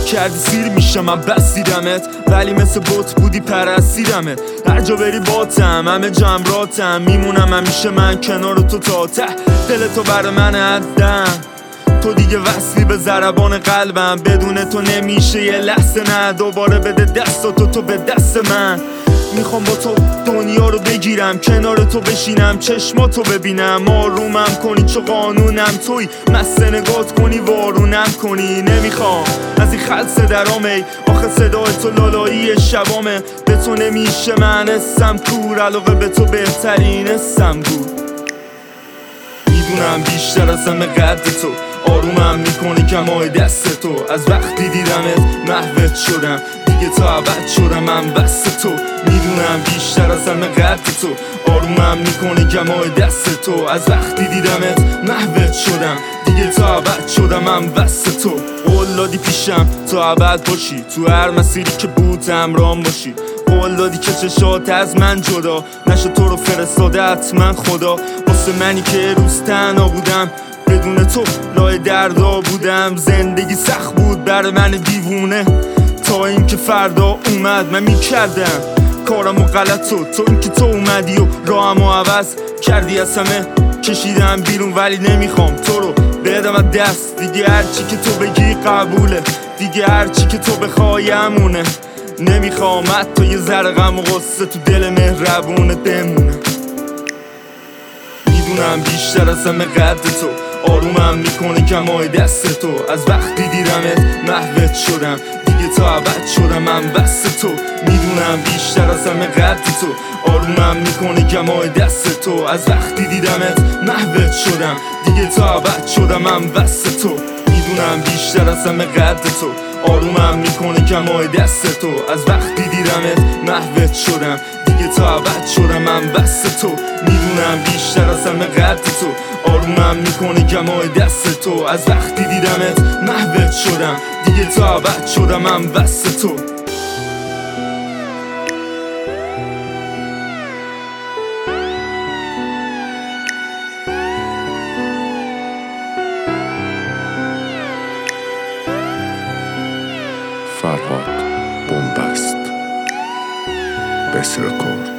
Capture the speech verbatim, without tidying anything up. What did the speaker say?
کردی سیر میشه من بسیدمت، ولی مثل بوت بودی پرستیدمت. هر جا بری باتم، همه جمراتم، میمونم همیشه من کنار تو تا ته. دل تو بر من عدم، تو دیگه وصلی به ضربان قلبم. بدون تو نمیشه یه لحظه نه، دوباره بده دستاتو تو به دست من. میخوام با تو دنیا رو بگیرم، کنار تو بشینم، چشماتو ببینم، آرومم کنی چو قانونم توی، مست نگات کنی وارونم کنی. نمیخوام از این خلصه درام، ای آخه صدای تو لالایی شبامه. به تو نمیشه من اسم کور، علاقه به تو بهترین اسم بود. میدونم بیشتر از همه قد تو، آرومم میکنی کمای دست تو. از وقتی دیدمت محوت شدم، دیگه تا ابد شدم من بس تو. میدونم بیشتر از همه قد تو، آرومم میکنی کمای دست تو. از وقتی دیدمت محوت شدم، دیگه تا ابد شدم من بس تو. قول دادی پیشم تا ابد باشی، تو هر مسیری که بود همراهم باشی. قول دادی که چشات از من جدا نشه، تو رو فرستاده حتما خدا. واسه منی که روز تنها بودم، بدون تو لای دردا بودم. زندگی سخت بود بر من دیوونه، تا اینکه فردا اومد من میکردم کارم و غلط. تو تو اینکه تو اومدی و راهمو عوض کردی، از همه کشیدم بیرون. ولی نمیخوام تو رو بدم از دست، دیگه هرچی که تو بگی قبوله، دیگه هرچی که تو بخوای همونه. نمیخوام حتی یه ذره غم و غصه تو دل مهربونت بمونه. میدونم بیشتر از همه قد تو، آرومم میکنه کمای دست تو. از وقتی دیدمت محوت شدم، دیگه تا ابد شدم من بس تو. میدونم بیشتر از همه قد تو، آرومم میکنه کمای دست تو. از وقتی دیدمت محوت شدم، دیگه تا ابد شدم من بس تو. میدونم بیشتر از همه قد تو، آرومم میکنه کمای دست تو. از وقتی دیدمت محوت شدم، دیگه تا ابد شدم من بس تو. میدونم بیشتر از همه قد تو، آرومم میکنه کمای دست تو. از وقتی دیدمت محوت شدم، دیگه تا ابد شدم من بس تو. فرهاد بنبست بست رکورد.